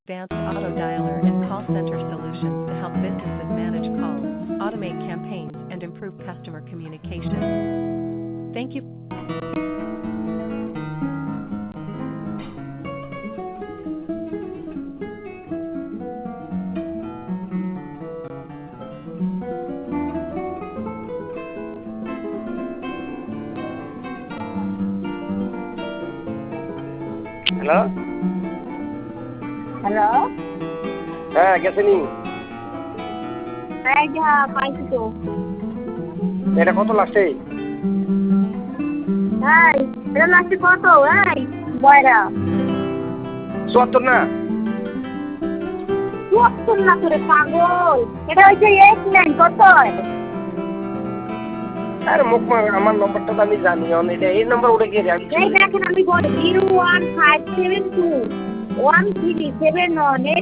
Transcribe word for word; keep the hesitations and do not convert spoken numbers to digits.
advanced auto dialer and call center solutions to help businesses manage calls, automate campaigns, and improve customer communication. Thank you. Hello hello হ্যাঁ গেছে নি এই যা পাইছি তো এটা কত লাগছে এই এটা লাগছে কত এই বয়রা চুয়াত্তর না চুয়াত্তর না তোরে পাগল এটা হচ্ছে এক লাইন কত আরে মুখ মার আমার নম্বরটা তো আমি জানি অন এটা এই নাম্বার উঠে গিয়ে জানি এই দেখেন আমি বলি zero one five seven two one three seven one